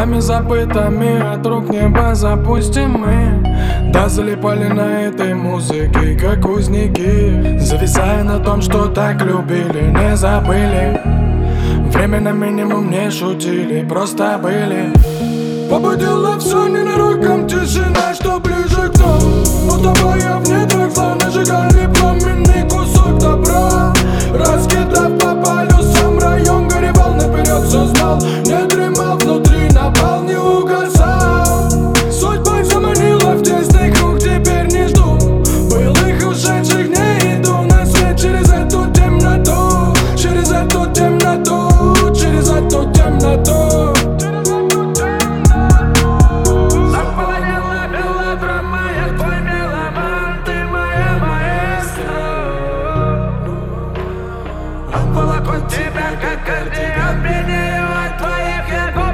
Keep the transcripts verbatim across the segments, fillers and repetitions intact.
Снами забытыми от рук неба запустим мы. Да, залипали на этой музыке, как узники, зависая на том, что так любили, не забыли. Время на минимум не шутили, просто были. Побудила все ненароком тишина, что ближе к нам. Утопая в недрах зла, нажигали пламенный кусок добра. Раскидав по полю, сам район горевал, наперед все знал. Не дремал внутри, напал, не угасал. Судьба заманила в тесный круг, теперь не жду былых ушедших дней. Иду на свет через эту темноту, через эту темноту, через эту темноту. Волокут тебя, как кардиган, пьянею от твоих ягод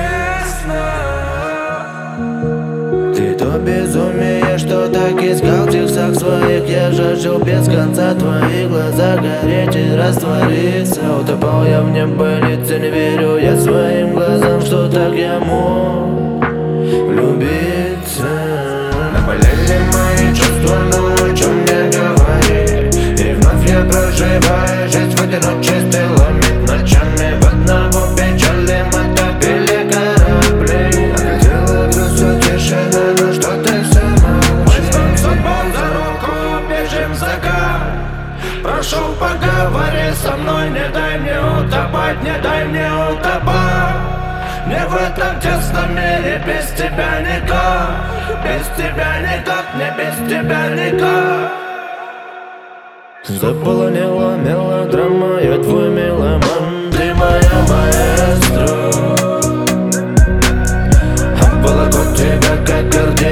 небесных. Ты то безумие, что так искал в текстах своих. Я жаждал без конца твои глаза гореть и раствориться. Утопал я в небылице, не верю я своим глазам, что так я мог влюбиться. Наболели мои чувства, но о чем мне говорить? И вновь я проживаю жизнь в одиночестве, ломит ночами в одного печали. Мы топили корабли, а хотела грустью тишина, но что ты сама. Мы с ним судьбой за руку бежим в закат. Прошу, поговори со мной, не дай мне утопать, не дай мне утопать. Не в этом тесном мире, без тебя никак, без тебя никак, не без тебя никак. Заполонила мелодрама, я твой меломан, ты моя маэстро. Обволокут тебя, как кардинал.